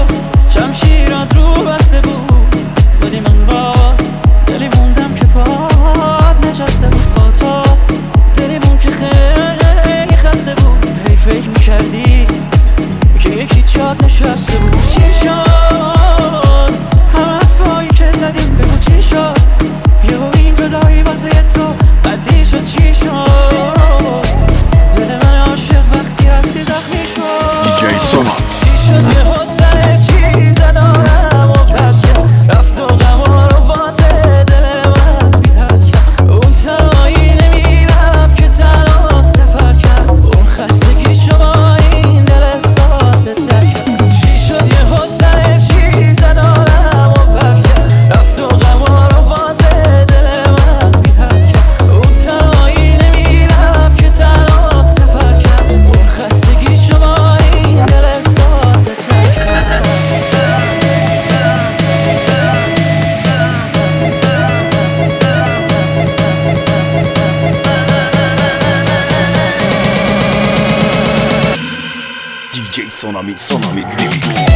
باز شمشیر از رو بسته بود، ولی من با دلی موندم که پاد نشسته بود. با تو دلی مون که خیلی خسته بود. هی فکر میکردی که یکی جاد نشسته بود. چی شد همه حرفایی که زدیم؟ بگو چی شد؟ یهو این جدایی واسه تو قضیه شد. چی شد؟ دل من عاشق وقتی رفتی زخمی شد. دیجی سونا چی شد یهو سر چیز دارم و پس کرد، رفت و غما رو واسه دل من بی‌حد کرد. اون تنهایی نمیرفت که تنها سفر کرد، اون خستگیشو با این دل ساده تر کرد. چی شد یهو سر چیز دارم و پس کرد، رفت و غما رو واسه دل من بی‌حد کرد. اون تنهایی نمیرفت که تنها سفر کرد، اون خستگیشو با این دل ساده تر کرد. دیجی سونامی ریمیکس.